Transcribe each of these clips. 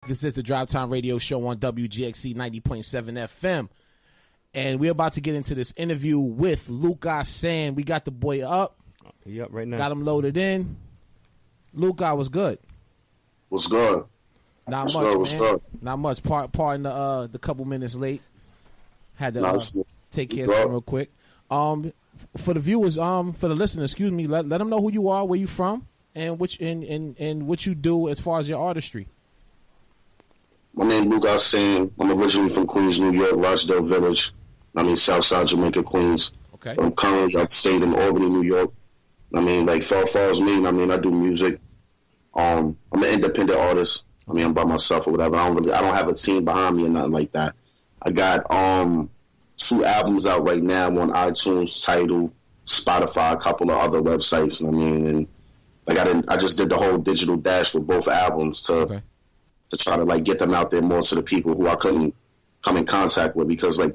This is the Drive Time Radio Show on WGXC 90.7 FM. And we're about to get into this interview with Luka San. We got the boy up. He up right now. Got him loaded in. Luka, what's good? What's good? Not much, man. Not much. Pardon the couple minutes late. Had to take care of something real quick. For the viewers, for the listeners, excuse me, let them know who you are, where you from, and what you do as far as your artistry. My name is Luka San. I'm originally from Queens, New York, Rochdale Village. I mean, Southside Jamaica, Queens. Okay. I'm currently stayed in Albany, New York. I mean, like, far as me, I mean, I do music. I'm an independent artist. I mean, I'm by myself or whatever. I don't have a team behind me or nothing like that. I got 2 albums out right now on iTunes, Tidal, Spotify, a couple of other websites. I mean, and like I just did the whole digital dash with both albums to try to like get them out there more to the people who I couldn't come in contact with, because like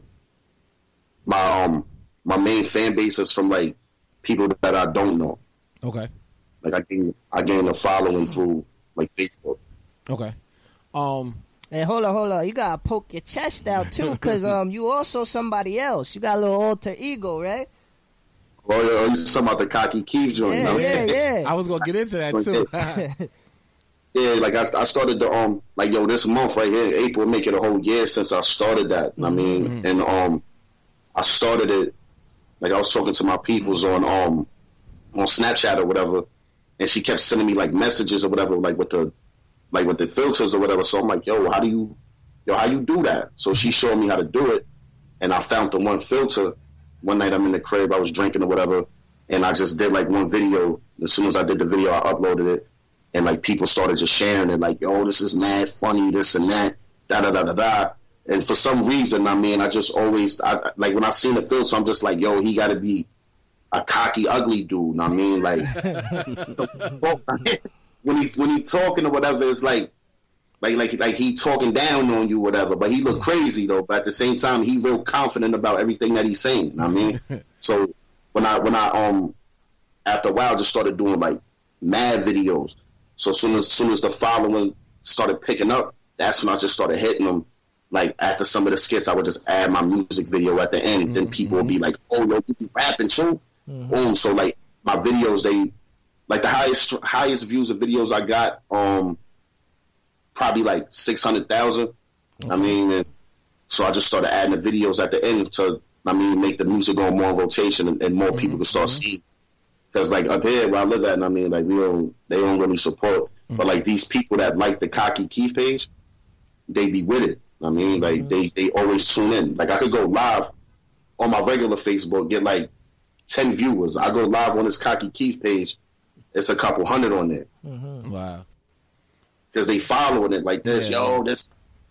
my main fan base is from like people that I don't know. Okay. Like I gained a following through like Facebook. Okay. Hey, hold on. You gotta poke your chest out too, because you also somebody else. You got a little alter ego, right? Oh yeah, you talking about the Cocky Keith joint? Yeah. I was gonna get into that too. Yeah, like I started the like this month right here, April, make it a whole year since I started that. I mean, and I started it like I was talking to my peoples on Snapchat or whatever, and she kept sending me like messages or whatever, like with the filters or whatever. So I'm like, how do you do that? So she showed me how to do it, and I found the one filter. One night I'm in the crib, I was drinking or whatever, and I just did like one video. As soon as I did the video, I uploaded it. And like people started just sharing it, like, this is mad funny, this and that, da. And for some reason, I mean, I just always, like when I seen the filter, I'm just like, he got to be a cocky, ugly dude. I mean, like, when he talking or whatever, it's like he talking down on you, whatever. But he look crazy though. But at the same time, he real confident about everything that he's saying. I mean, so when I after a while, just started doing like mad videos. So as soon as the following started picking up, that's when I just started hitting them. Like after some of the skits, I would just add my music video at the end. Then people would be like, you be rapping too? Boom. So like my videos, they like the highest views of videos I got, probably like 600,000. I mean, and so I just started adding the videos at the end to, make the music go more in rotation and more people can start seeing. Because like up here where I live at, I mean, like they don't really support. But like these people that like the Cocky Keith page, they be with it. I mean, like they always tune in. Like I could go live on my regular Facebook, get like 10 viewers. I go live on this Cocky Keith page, it's a couple hundred on there. Wow. Because they following it like this, this.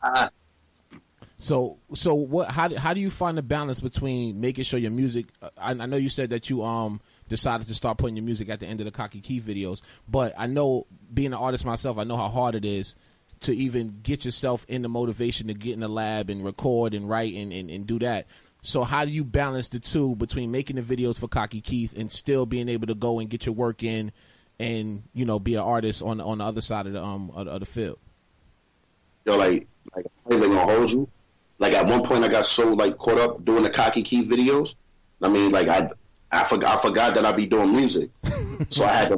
So what? How do you find the balance between making sure your music? I know you said that you decided to start putting your music at the end of the Cocky Keith videos, but I know, being an artist myself, I know how hard it is to even get yourself in the motivation to get in the lab and record and write and do that. So how do you balance the two between making the videos for Cocky Keith and still being able to go and get your work in and be an artist on the other side of the field? Like I'm not even gonna hold you. Like at one point, I got so like caught up doing the Cocky Keith videos. I mean, like I forgot that I'd be doing music, so I had to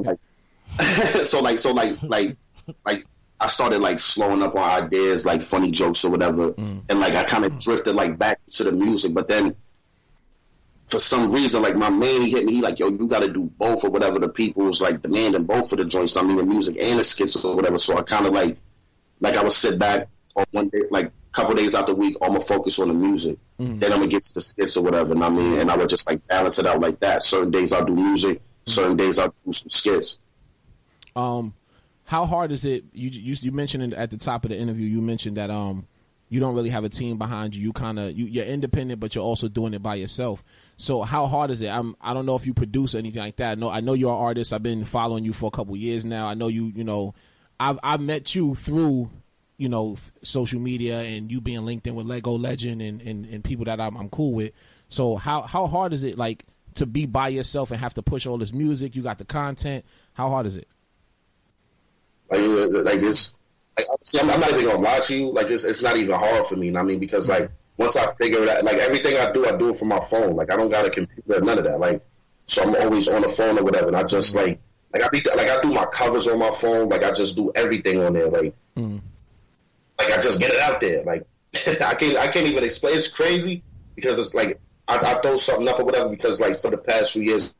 like I started like slowing up on ideas, like funny jokes or whatever, and like I kind of drifted like back to the music. But then for some reason, like my man hit me, he like, you got to do both or whatever. The people was like demanding both of the joints. I mean, the music and the skits or whatever. So I kind of like I would sit back on one day, like a couple days out the week, I'm gonna focus on the music. Then I'm gonna get to the skits or whatever. And and I would just like balance it out like that. Certain days I'll do music, certain days I'll do some skits. How hard is it? You mentioned at the top of the interview, you mentioned that you don't really have a team behind you. You're independent, but you're also doing it by yourself. So how hard is it? I don't know if you produce anything like that. I know you're an artist. I've been following you for a couple years now. I know I've met you through social media and you being linked in with Lego Legend and people that I'm cool with. So how hard is it like to be by yourself and have to push all this music? You got the content. How hard is it? Like it's see, I'm not even gonna lie to you. Like it's not even hard for me. You know what I mean, because like once I figure it out, like everything I do it from my phone. Like I don't got a computer, none of that. Like so, I'm always on the phone or whatever. And I just like I do my covers on my phone. Like I just do everything on there. Like like I just get it out there. Like I can't even explain. It's crazy because it's like I throw something up or whatever because like for the past few years.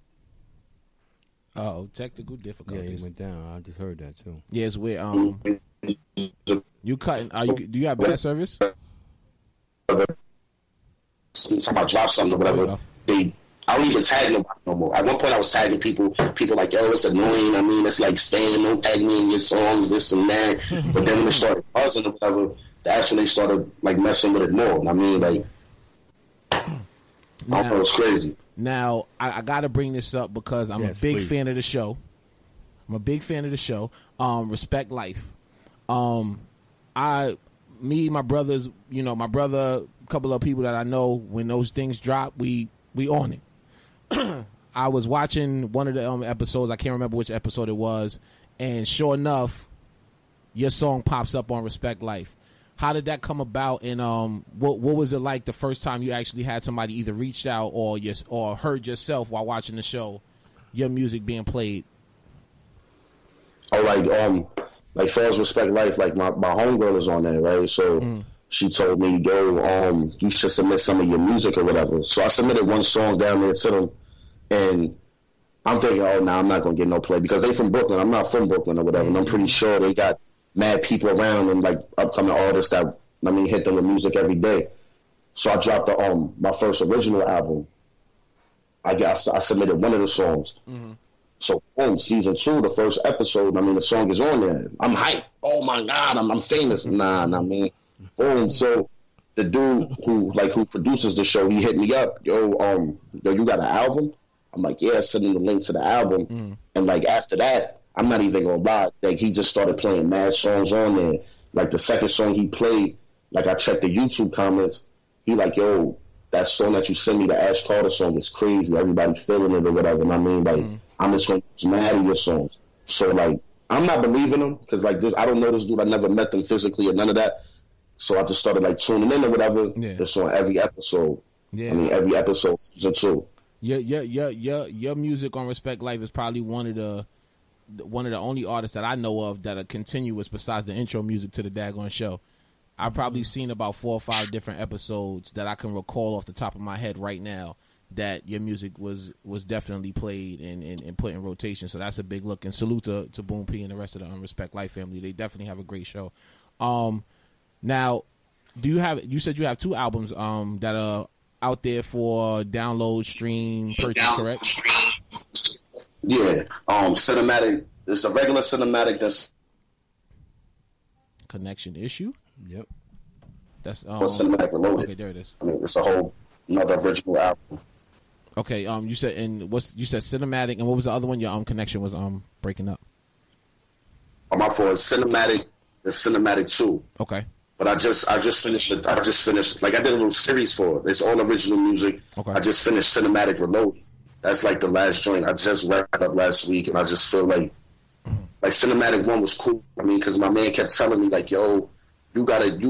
Oh, technical difficulties. Yeah, he went down. I just heard that too. Yeah, it's weird. You cutting? Do you have bad service? Somebody drop something or whatever. I don't even tag nobody no more. At one point, I was tagging people. People like, yo, it's annoying. I mean, it's like staying, don't tag me in your songs, this and that. But then when it started buzzing or whatever, that's when they started like messing with it more. I mean, like, it was crazy. Now, I got to bring this up because I'm a big fan of the show. I'm a big fan of the show. Respect Life. My brothers, you know, my brother, a couple of people that I know, when those things drop, we on it. I was watching one of the episodes. I can't remember which episode it was. And sure enough, your song pops up on Respect Life. How did that come about? And what was it like the first time you actually had somebody either reached out or heard yourself while watching the show, your music being played? Oh, like first Respect Life, like my homegirl is on there, right? So she told me, yo, you should submit some of your music or whatever. So I submitted one song down there to them, and I'm thinking, oh, nah, I'm not gonna get no play because they from Brooklyn. I'm not from Brooklyn or whatever, and I'm pretty sure they got mad people around and like upcoming artists that hit them with music every day. So I dropped my first original album. I submitted one of the songs. So boom, season 2, the first episode. The song is on there. I'm hyped. Oh my God, I'm famous. Nah, man. Boom. So the dude who produces the show, he hit me up. Yo, you got an album? I'm like, yeah. Send him the link to the album. And like after that, I'm not even gonna lie. Like he just started playing mad songs on there. Like the second song he played, like I checked the YouTube comments. He like, yo, that song that you sent me, the Ash Carter song, is crazy. Everybody feeling it or whatever. And I mean, like, I'm just gonna use mad of your songs. So like, I'm not believing him because like this, I don't know this dude. I never met them physically or none of that. So I just started like tuning in or whatever. Yeah. It's on every episode. Yeah. Every episode season 2. Your music on Respect Life is probably one of the only artists that I know of that are continuous besides the intro music to the daggone show. I've probably seen about 4 or 5 different episodes that I can recall off the top of my head right now that your music was definitely played and put in rotation. So that's a big look. And salute to Boom P and the rest of the Respect Life family. They definitely have a great show. Now, you said you have 2 albums that are out there for download, stream, purchase, correct? Yeah. Cinematic. It's a regular cinematic that's connection issue. Yep. That's cinematic reloaded. Okay, there it is. It's a whole another original album. Okay. You said cinematic, and what was the other one? Your connection was breaking up. My fault. Cinematic. The Cinematic 2. Okay. But I just finished it. I just finished. Like I did a little series for it. It's all original music. Okay. I just finished Cinematic Reloaded. That's like the last joint. I just wrapped up last week, and I just feel like Cinematic 1 was cool. Because my man kept telling me like, yo, you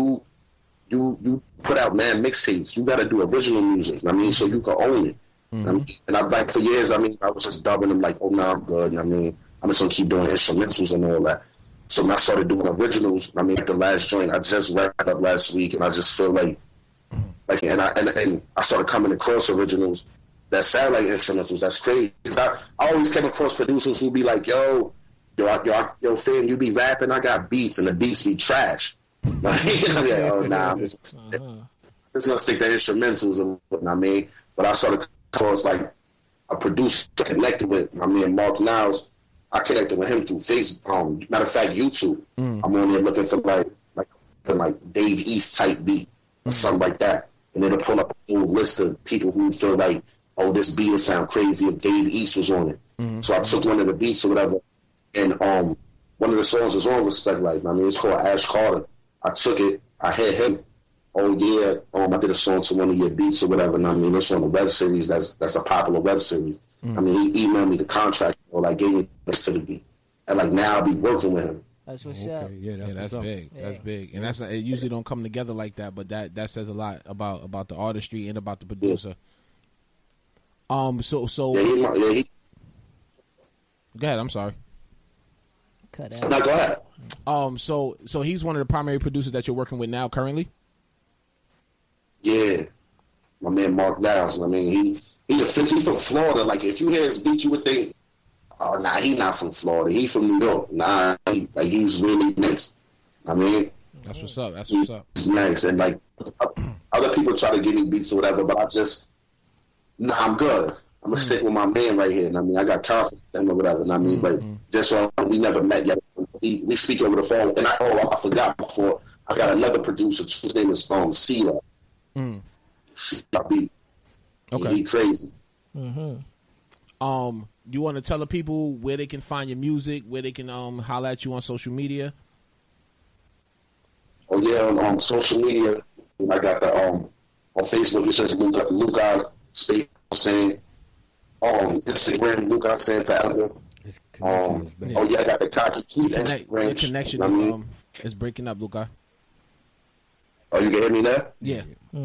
put out mad mixtapes. You gotta do original music. So you can own it. And I like for years. I was just dubbing them like, oh no, I'm good. I'm just gonna keep doing instrumentals and all that. So when I started doing originals, like the last joint, I just wrapped up last week, and I just feel like and I started coming across originals that sound like instrumentals. That's crazy. I always came across producers who be like, yo, fam, you be rapping, I got beats, and the beats be trash. Like, oh, nah, I'm just gonna stick to instrumentals and whatnot, But I started across like a producer connected with my man Mark Niles. I connected with him through Facebook. Matter of fact, YouTube. I'm on there looking for like Dave East type beat or something like that, and it'll pull up a whole list of people who feel like, oh, this beat will sound crazy if Dave East was on it. So I took one of the beats or whatever, and one of the songs was on Respect Life. It's called Ash Carter. I took it. I had him. Oh yeah, I did a song to one of your beats or whatever. It's on a web series. That's a popular web series. He emailed me the contract, or like gave me this to the beat, and like now I'll be working with him. That's what's up. Okay, yeah, That's what's up. big. Yeah. That's big, and that's it. Usually don't come together like that, but that says a lot about the artistry and about the producer. So Yeah, go ahead. I'm sorry. Cut out. No, go ahead. So he's one of the primary producers that you're working with now currently. Yeah, my man Mark Downs. I mean, he's from Florida. Like, if you hear his beat, you would think, oh, nah, he's not from Florida. He's from New York. Nah, he's really nice. I mean, That's what's up. That's what's up. he's nice. And, like, other people try to give me beats or whatever, but I'm good. I'm going to stick with my man right here. And I mean, I got confidence in him or whatever. And I mean, but just so we never met yet. We speak over the phone. And I forgot before. I got another producer. His name is Sela. Beat. Okay. He crazy. You want to tell the people where they can find your music, where they can holler at you on social media? Oh yeah, on social media, I got the on Facebook it says Luca Space saying, Instagram Luca saying forever. His connection is bad. Oh yeah, I got the Cocky Keith Your Instagram. connection is breaking up, Luca. Oh, you can hear me now? Yeah.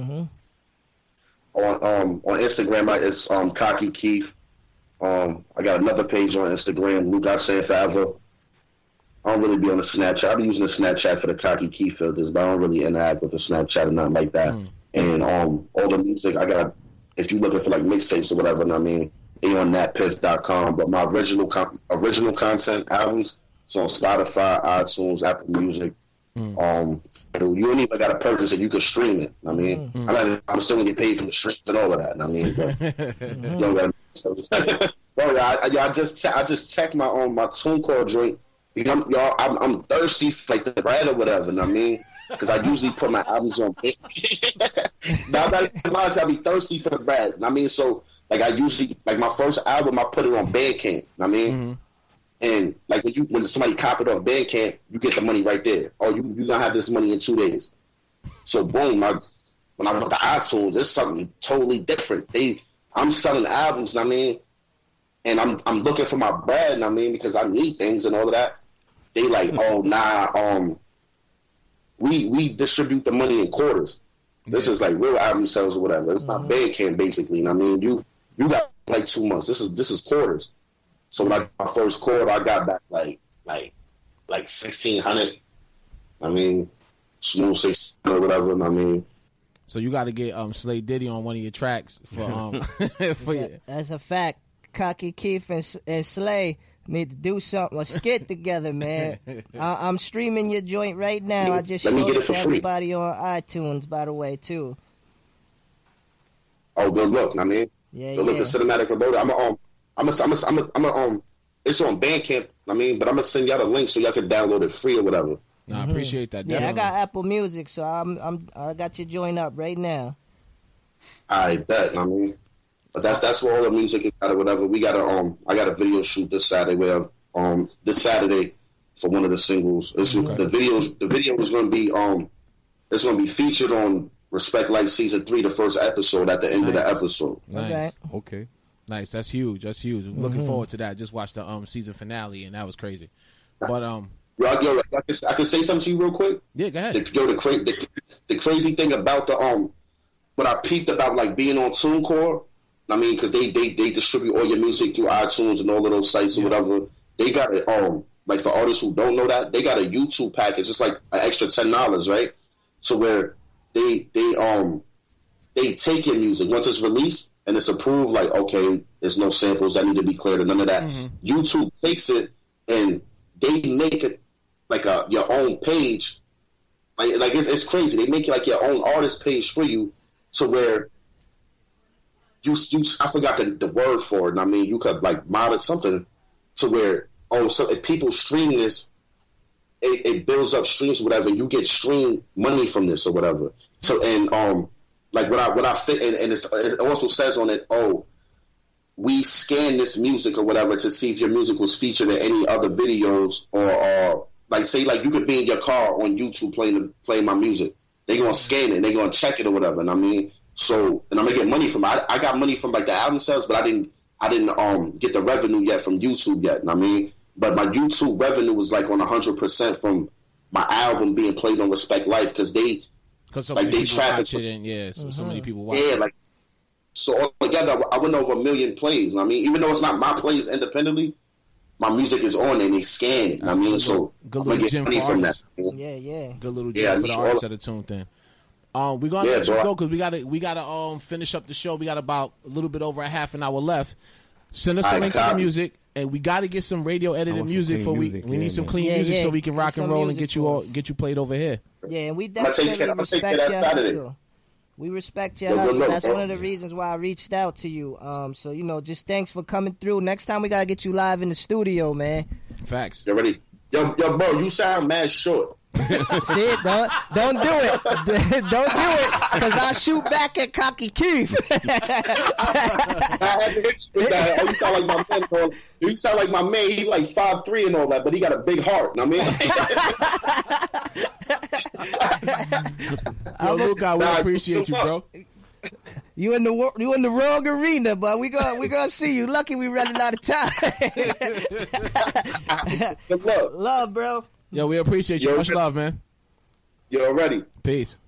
On Instagram, it's Cocky Keith. I got another page on Instagram, Luca saying forever. I don't really be on the Snapchat. I be using the Snapchat for the Cocky Keith filters, but I don't really interact with the Snapchat or nothing like that. And all the music I got, if you're looking for like mixtapes or whatever, I mean, they on natpiff.com. But my original content albums, it's on Spotify, iTunes, Apple Music. You don't even got to purchase it. You can stream it. I mean, I'm still gonna get paid for the stream and all of that. I mean, but you don't gotta. Bro, I just checked my TuneCore joint. I'm thirsty for like the bread or whatever. I mean, because I usually put my albums on. Now I be thirsty for the bread. I mean, so like I usually like my first album, I put it on Bandcamp. I mean. And like when somebody cop it off Bandcamp, you get the money right there. Oh, you gonna have this money in 2 days. So boom, when I went to iTunes, it's something totally different. I'm selling albums, I mean, and I'm looking for my bread, I mean, because I need things and all of that. They like, oh nah, we distribute the money in quarters. This is like real album sales or whatever. It's not Bandcamp basically. I mean, you got like 2 months. This is quarters. So like my first quarter, I got back like 1,600. I mean, smooth 600 or whatever. I mean, so you got to get Slay Diddy on one of your tracks for That's a fact. Cocky Keith and Slay need to do something, a skit together, man. I'm streaming your joint right now. I just showed it to everybody on iTunes, by the way, too. Oh, good look. I mean, good look at Cinematic Reloaded. it's on Bandcamp, I mean, but I'm gonna send y'all the link so y'all can download it free or whatever. No, I appreciate that. Yeah, definitely. I got Apple Music, so I got your joint up right now. I bet. I mean, but that's where all the music is at or whatever. We got I got a video shoot this Saturday. We have this Saturday for one of the singles. The video is gonna be it's gonna be featured on Respect Life Season 3, the first episode at the end of the episode. Nice. Okay. Nice. That's huge. That's huge. I'm looking forward to that. Just watched the season finale, and that was crazy. But yo, I can say something to you real quick. Yeah, go ahead. The crazy thing about what I peeped about like being on TuneCore, I mean, because they distribute all your music through iTunes and all of those sites or whatever. They got it like for artists who don't know that, they got a YouTube package. It's like an extra $10, right? So where they take your music once it's released and it's approved, like, okay, there's no samples that need to be cleared or none of that. YouTube takes it and they make it like your own page. Like it's crazy. They make it like your own artist page for you, to where you I forgot the word for it. I mean, you could like mod it something to where so if people stream this, it builds up streams or whatever. You get stream money from this or whatever. So and like what I fit and it also says on it, we scan this music or whatever to see if your music was featured in any other videos or like say like you could be in your car on YouTube playing my music. They gonna scan it and they gonna check it or whatever. And I mean, so and I'm gonna get money from it. I got money from like the album sales, but I didn't get the revenue yet from YouTube yet. And I mean, but my YouTube revenue was like on 100% from my album being played on Respect Life because so like they traffic it and so many people watch. Yeah, like so altogether, I went over 1 million plays. I mean, even though it's not my plays independently, my music is on and they scan it. I mean, so good little gym for artists. Yeah. Good little gym for the artists that are tuned in. We're gonna let you go because we gotta finish up the show. We got about a little bit over a half an hour left. Send us the link to the music, and we got to get some radio edited music we need some clean music so we can rock and roll and get you played over here. Yeah, and we definitely respect your hustle. We respect your hustle. That's one of the reasons why I reached out to you. So just thanks for coming through. Next time we gotta get you live in the studio, man. Facts. You ready? Yo, bro, you sound mad short. See, don't do it. Don't do it, because I shoot back at Cocky Keith. I had to hit you with that. Oh, you sound like my man. You sound like my man. He's like 5'3" and all that, but he got a big heart. I mean, yo, Luca, we appreciate you, bro. You in the wrong arena, but we gonna see you. Lucky we running out of time. Good luck. Love, bro. Yo, we appreciate you. Much love, man. Yo, ready. Peace.